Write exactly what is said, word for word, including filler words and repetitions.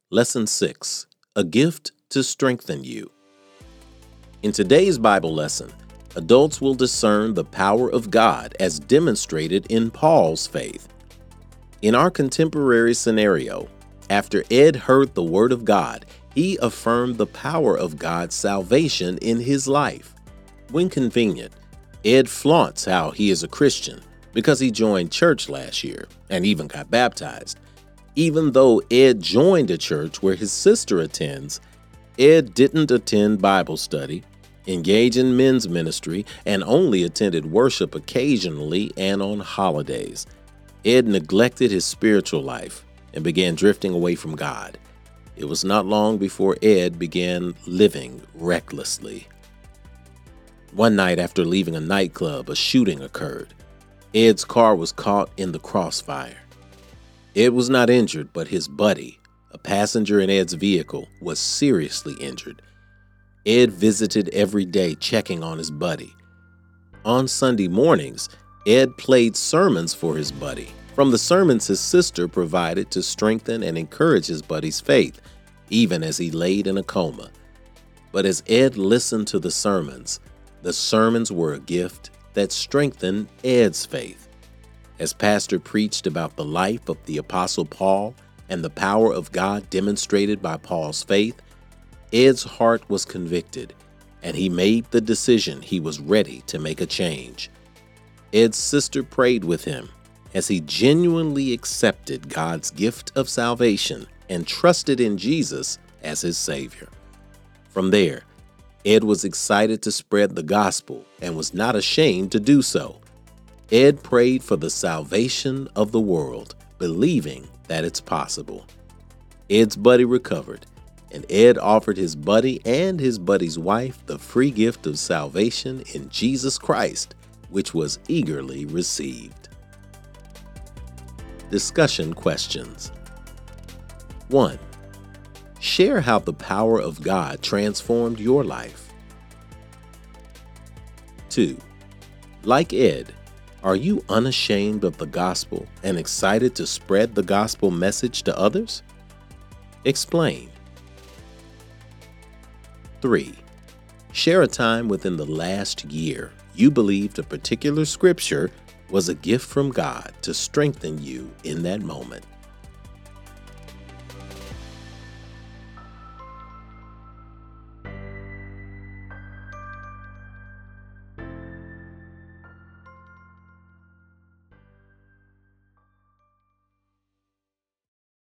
Lesson six, A Gift to Strengthen You. In today's Bible lesson, adults will discern the power of God as demonstrated in Paul's faith. In our contemporary scenario, after Ed heard the word of God, he affirmed the power of God's salvation in his life. When convenient, Ed flaunts how he is a Christian because he joined church last year and even got baptized. Even though Ed joined a church where his sister attends, Ed didn't attend Bible study, engage in men's ministry, and only attended worship occasionally and on holidays. Ed neglected his spiritual life and began drifting away from God. It was not long before Ed began living recklessly. One night after leaving a nightclub, a shooting occurred. Ed's car was caught in the crossfire. Ed was not injured, but his buddy, a passenger in Ed's vehicle, was seriously injured. Ed visited every day checking on his buddy. On Sunday mornings, Ed played sermons for his buddy from the sermons his sister provided to strengthen and encourage his buddy's faith, even as he laid in a coma. But as Ed listened to the sermons, the sermons were a gift that strengthened Ed's faith. As Pastor preached about the life of the Apostle Paul and the power of God demonstrated by Paul's faith, Ed's heart was convicted, and he made the decision he was ready to make a change. Ed's sister prayed with him as he genuinely accepted God's gift of salvation and trusted in Jesus as his Savior. From there, Ed was excited to spread the gospel and was not ashamed to do so. Ed prayed for the salvation of the world, believing that it's possible. Ed's buddy recovered, and Ed offered his buddy and his buddy's wife the free gift of salvation in Jesus Christ, which was eagerly received. Discussion questions. one. Share how the power of God transformed your life. two. Like Ed, are you unashamed of the gospel and excited to spread the gospel message to others? Explain. three. Share a time within the last year you believed a particular scripture was a gift from God to strengthen you in that moment.